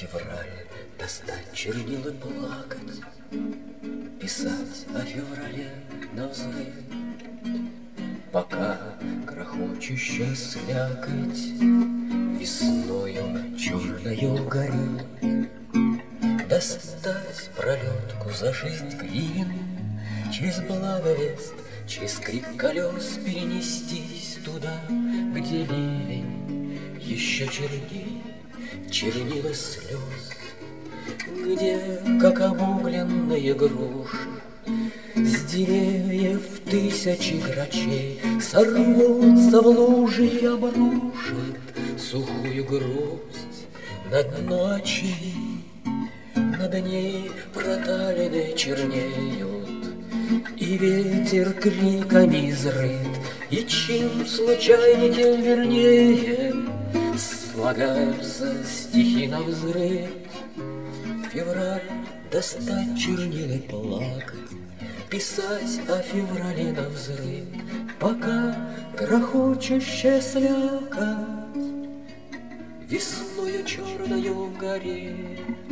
февраль, достать чернил и плакать, писать о феврале навзрыд. Пока грохочущая слякоть весною черною горит, достать пролетку за 6 гривен, через благовест, через крик колес перенестись туда, где ливень еще черней, чернила слез, где, как обугленные груши, с деревьев тысячи грачей сорвутся в лужи и обрушат сухую грусть на дно очей. Над ней проталины чернеют, и ветер криками изрыт, и чем случайнее, тем вернее слагаются стихи навзрыд. Февраль, достать чернила и плакать, писать о феврале навзрыд, пока грохочущая слякоть весною черною горит.